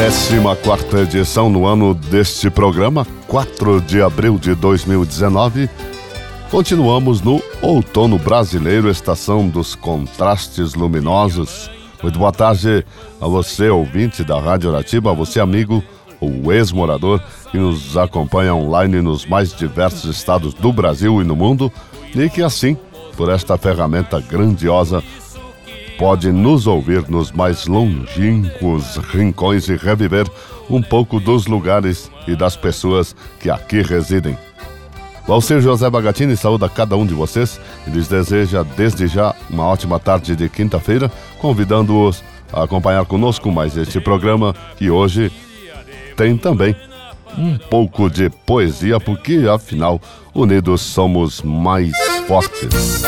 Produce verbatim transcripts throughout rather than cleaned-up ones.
décima quarta edição no ano deste programa, quatro de abril de dois mil e dezenove. Continuamos no outono brasileiro, estação dos contrastes luminosos. Muito boa tarde a você, ouvinte da Rádio Aratiba, a você, amigo ou ex-morador que nos acompanha online nos mais diversos estados do Brasil e no mundo, e que assim, por esta ferramenta grandiosa, pode nos ouvir nos mais longínquos rincões e reviver um pouco dos lugares e das pessoas que aqui residem. Valcir José Bagatini saúda cada um de vocês e lhes deseja desde já uma ótima tarde de quinta-feira, convidando-os a acompanhar conosco mais este programa, que hoje tem também um pouco de poesia, porque afinal, unidos somos mais fortes.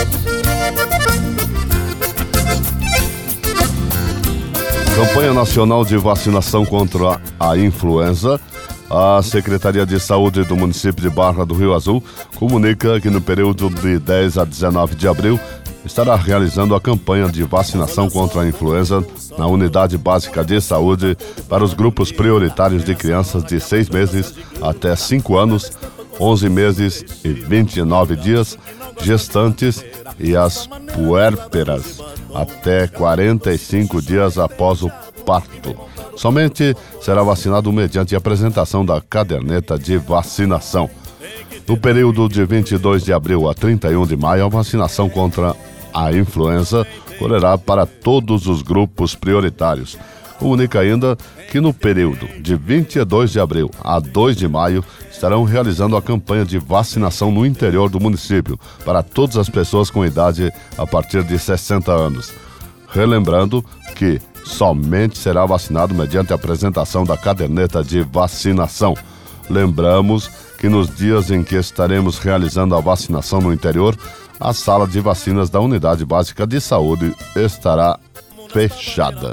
Campanha Nacional de Vacinação contra a Influenza. A Secretaria de Saúde do município de Barra do Rio Azul comunica que no período de dez a dezenove de abril estará realizando a campanha de vacinação contra a influenza na Unidade Básica de Saúde para os grupos prioritários de crianças de seis meses até cinco anos, onze meses e vinte e nove dias, gestantes e as puérperas até quarenta e cinco dias após o parto. Somente será vacinado mediante a apresentação da caderneta de vacinação. No período de vinte e dois de abril a trinta e um de maio, a vacinação contra a influenza correrá para todos os grupos prioritários. Comunica ainda que no período de vinte e dois de abril a dois de maio estarão realizando a campanha de vacinação no interior do município para todas as pessoas com idade a partir de sessenta anos. Relembrando que somente será vacinado mediante a apresentação da caderneta de vacinação. Lembramos que nos dias em que estaremos realizando a vacinação no interior, a sala de vacinas da Unidade Básica de Saúde estará fechada.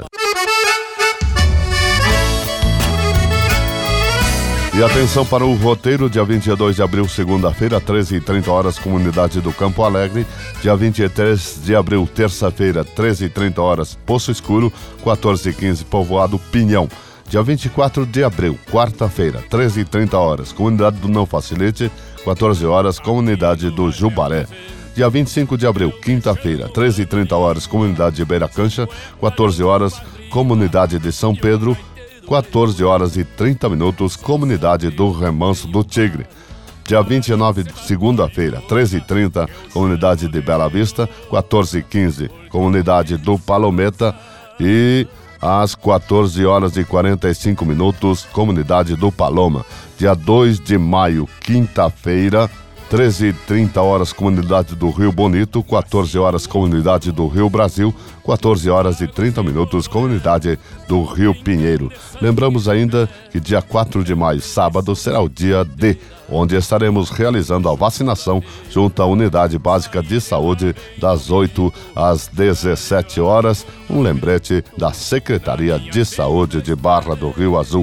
E atenção para o roteiro, dia vinte e dois de abril, segunda-feira, treze e trinta horas, comunidade do Campo Alegre. Dia vinte e três de abril, terça-feira, treze e trinta horas, Poço Escuro, quatorze e quinze, povoado Pinhão. Dia vinte e quatro de abril, quarta-feira, treze e trinta horas, comunidade do Não Facilite, quatorze horas, comunidade do Jubaré. Dia vinte e cinco de abril, quinta-feira, treze e trinta horas, comunidade de Beira Cancha, quatorze horas, comunidade de São Pedro, quatorze horas e trinta minutos, comunidade do Remanso do Tigre. Dia vinte e nove, segunda-feira, treze e trinta, comunidade de Bela Vista, quatorze e quinze, comunidade do Palometa, e às quatorze horas e quarenta e cinco minutos, comunidade do Paloma. Dia dois de maio, quinta-feira, treze e trinta horas, comunidade do Rio Bonito, quatorze horas, comunidade do Rio Brasil, quatorze horas e trinta minutos, comunidade do Rio Pinheiro. Lembramos ainda que dia quatro de maio, sábado, será o dia D, onde estaremos realizando a vacinação junto à Unidade Básica de Saúde das oito às dezessete horas. Um lembrete da Secretaria de Saúde de Barra do Rio Azul.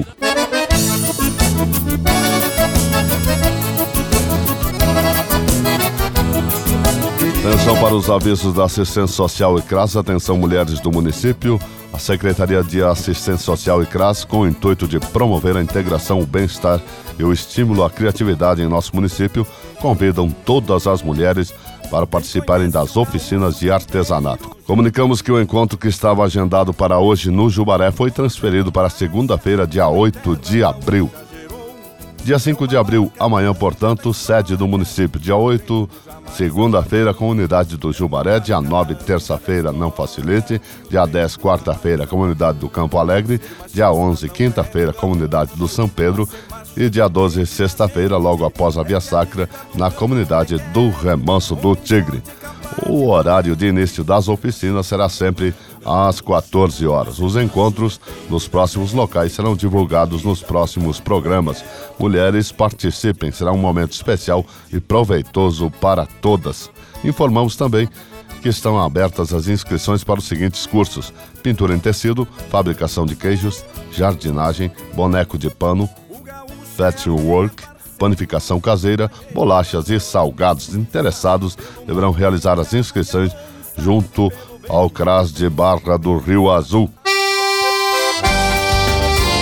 Atenção para os avisos da Assistência Social e CRAS. Atenção, mulheres do município. A Secretaria de Assistência Social e CRAS, com o intuito de promover a integração, o bem-estar e o estímulo à criatividade em nosso município, convidam todas as mulheres para participarem das oficinas de artesanato. Comunicamos que o encontro que estava agendado para hoje no Jubaré foi transferido para segunda-feira, dia oito de abril. Dia cinco de abril, amanhã, portanto, sede do município. Dia oito, segunda-feira, comunidade do Jubaré. Dia nove, terça-feira, Não Facilite. Dia dez, quarta-feira, comunidade do Campo Alegre. Dia onze, quinta-feira, comunidade do São Pedro. E dia doze, sexta-feira, logo após a Via Sacra, na comunidade do Remanso do Tigre. O horário de início das oficinas será sempre às quatorze horas. Os encontros nos próximos locais serão divulgados nos próximos programas. Mulheres, participem, será um momento especial e proveitoso para todas. Informamos também que estão abertas as inscrições para os seguintes cursos: pintura em tecido, fabricação de queijos, jardinagem, boneco de pano, patchwork, panificação caseira, bolachas e salgados. Interessados deverão realizar as inscrições junto ao CRAS de Barra do Rio Azul.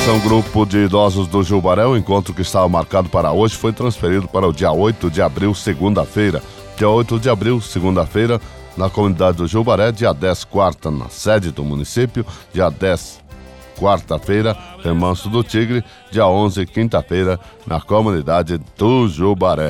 Atenção, grupo de idosos do Jubaré, o encontro que estava marcado para hoje foi transferido para o dia oito de abril, segunda-feira. Dia oito de abril, segunda-feira, na comunidade do Jubaré, dia dez, quarta, na sede do município, dia dez, quarta-feira, Remanso do Tigre, dia onze, quinta-feira, na comunidade do Jubaré.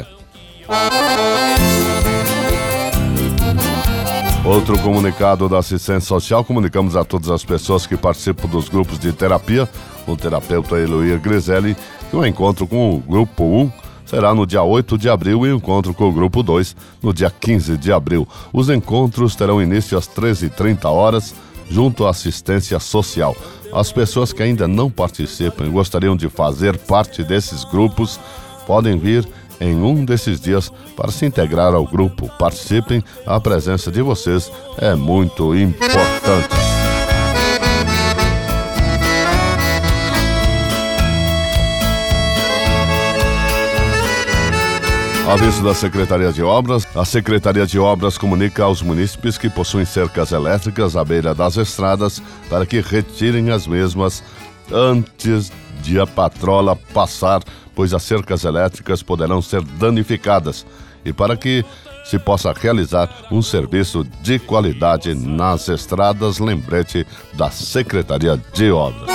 Outro comunicado da assistência social, comunicamos a todas as pessoas que participam dos grupos de terapia, o terapeuta Eloir Griselli, que o encontro com o grupo um será no dia oito de abril e o encontro com o grupo dois no dia quinze de abril. Os encontros terão início às treze e trinta horas, junto à assistência social. As pessoas que ainda não participam e gostariam de fazer parte desses grupos, podem vir em um desses dias para se integrar ao grupo. Participem, a presença de vocês é muito importante. Aviso da Secretaria de Obras. A Secretaria de Obras comunica aos munícipes que possuem cercas elétricas à beira das estradas para que retirem as mesmas antes de a patrola passar, pois as cercas elétricas poderão ser danificadas, e para que se possa realizar um serviço de qualidade nas estradas, lembrete da Secretaria de Obras.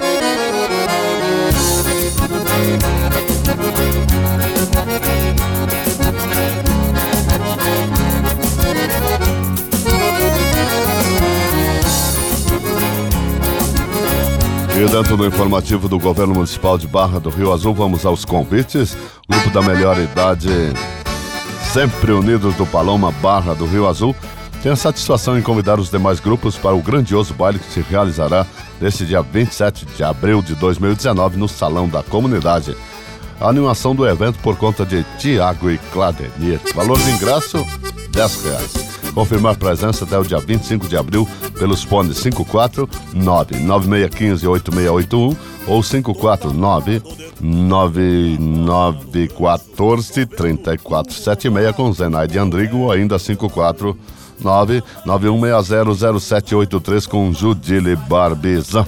E dentro do informativo do Governo Municipal de Barra do Rio Azul, vamos aos convites. Grupo da Melhor Idade, Sempre Unidos do Paloma, Barra do Rio Azul, tem a satisfação em convidar os demais grupos para o grandioso baile que se realizará neste dia vinte e sete de abril de dois mil e dezenove no Salão da Comunidade. A animação do evento por conta de Tiago e Cladenir. Valor de ingresso, dez reais. Confirmar presença até o dia vinte e cinco de abril pelos fones cinco quatro nove nove seis um cinco oito seis oito um ou cinco quatro nove nove nove um quatro três quatro sete seis com Zenaide Andrigo, ou ainda cinco quatro nove nove um seis zero zero sete oito três com Judile Barbizan.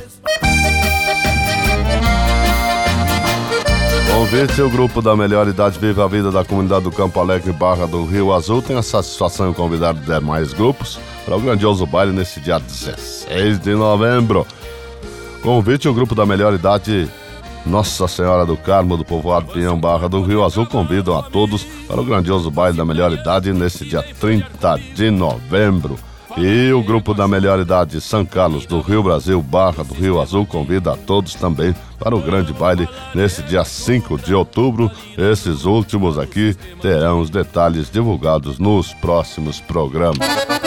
Convite, o grupo da Melhor Idade Vive a Vida da comunidade do Campo Alegre, Barra do Rio Azul, tem a satisfação em convidar demais grupos para o grandioso baile nesse dia dezesseis de novembro. Convite, o grupo da Melhor Idade Nossa Senhora do Carmo, do povoado Pinhão, Barra do Rio Azul, convidam a todos para o grandioso baile da Melhor Idade nesse dia trinta de novembro. E o grupo da Melhor Idade São Carlos do Rio Brasil, Barra do Rio Azul, convida a todos também para o grande baile nesse dia cinco de outubro. Esses últimos aqui terão os detalhes divulgados nos próximos programas.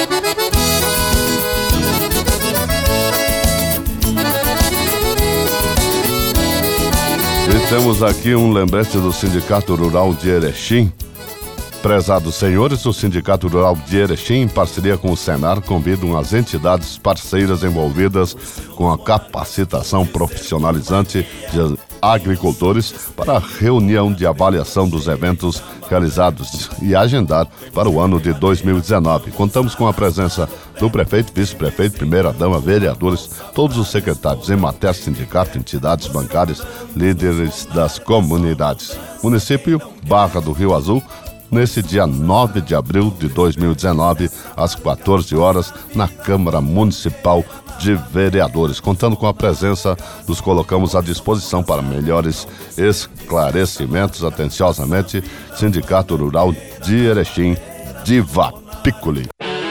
E temos aqui um lembrete do Sindicato Rural de Erechim. Prezados senhores, o Sindicato Rural de Erechim, em parceria com o Senar, convidam as entidades parceiras envolvidas com a capacitação profissionalizante de agricultores para a reunião de avaliação dos eventos realizados e agendar para o ano de dois mil e dezenove. Contamos com a presença do prefeito, vice-prefeito, primeira-dama, vereadores, todos os secretários, Emater, sindicato, entidades bancárias, líderes das comunidades. Município Barra do Rio Azul, nesse dia nove de abril de dois mil e dezenove, às quatorze horas, na Câmara Municipal de Vereadores. Contando com a presença, nos colocamos à disposição para melhores esclarecimentos. Atenciosamente, Sindicato Rural de Erechim, Diva Piccoli.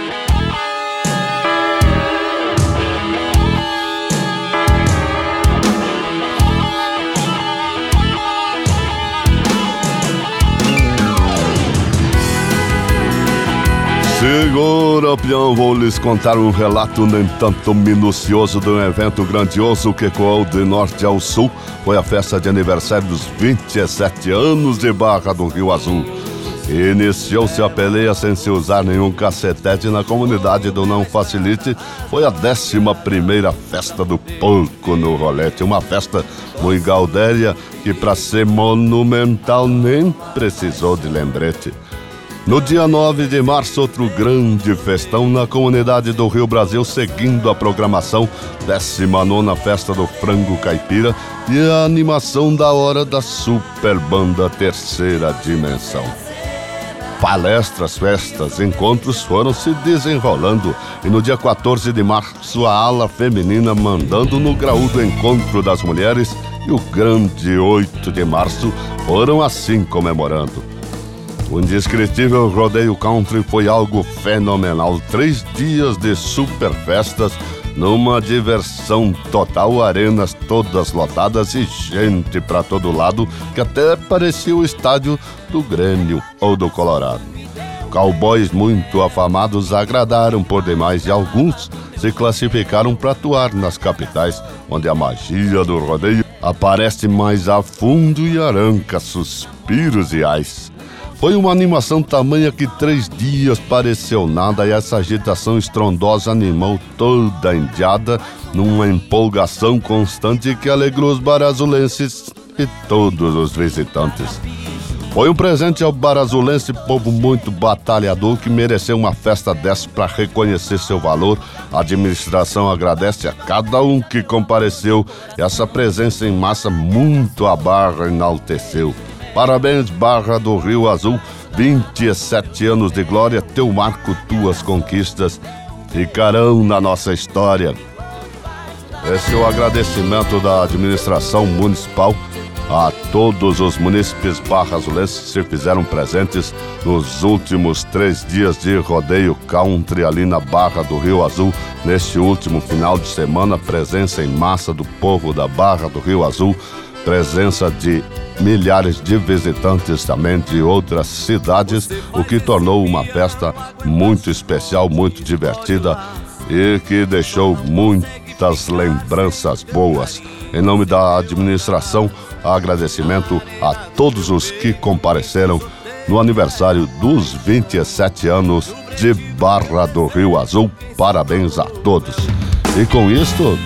Segura, peão, vou lhes contar um relato nem tanto minucioso de um evento grandioso que ecoou de norte ao sul. Foi a festa de aniversário dos vinte e sete anos de Barra do Rio Azul. Iniciou-se a peleia sem se usar nenhum cacetete na comunidade do Não Facilite. Foi a décima primeira festa do porco no rolete. Uma festa muito gaudéria que, para ser monumental, nem precisou de lembrete. No dia nove de março, outro grande festão na comunidade do Rio Brasil, seguindo a programação, décima nona Festa do Frango Caipira e a animação da hora da Super Banda Terceira Dimensão. Palestras, festas, encontros foram se desenrolando e no dia quatorze de março a ala feminina mandando no graúdo Encontro das Mulheres e o grande oito de março foram assim comemorando. O indescritível rodeio country foi algo fenomenal. Três dias de super festas, numa diversão total, arenas todas lotadas e gente pra todo lado, que até parecia o estádio do Grêmio ou do Colorado. Cowboys muito afamados agradaram por demais e alguns se classificaram para atuar nas capitais, onde a magia do rodeio aparece mais a fundo e arranca suspiros e ais. Foi uma animação tamanha que três dias pareceu nada e essa agitação estrondosa animou toda a indiada numa empolgação constante que alegrou os barazulenses e todos os visitantes. Foi um presente ao barazulense, povo muito batalhador que mereceu uma festa dessa para reconhecer seu valor. A administração agradece a cada um que compareceu e essa presença em massa muito a Barra enalteceu. Parabéns, Barra do Rio Azul, vinte e sete anos de glória, teu marco, tuas conquistas ficarão na nossa história. Esse é o agradecimento da administração municipal a todos os munícipes barrazulenses que se fizeram presentes nos últimos três dias de rodeio country ali na Barra do Rio Azul. Neste último final de semana, presença em massa do povo da Barra do Rio Azul, presença de milhares de visitantes também de outras cidades, o que tornou uma festa muito especial, muito divertida e que deixou muitas lembranças boas. Em nome da administração, agradecimento a todos os que compareceram no aniversário dos vinte e sete anos de Barra do Rio Azul. Parabéns a todos. E com isto,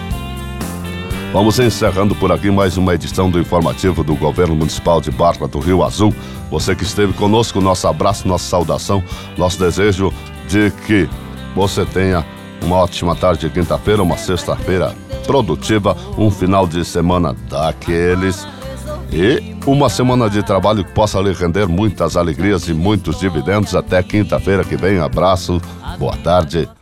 vamos encerrando por aqui mais uma edição do informativo do Governo Municipal de Barra do Rio Azul. Você que esteve conosco, nosso abraço, nossa saudação, nosso desejo de que você tenha uma ótima tarde de quinta-feira, uma sexta-feira produtiva, um final de semana daqueles e uma semana de trabalho que possa lhe render muitas alegrias e muitos dividendos. Até quinta-feira que vem. Abraço, boa tarde.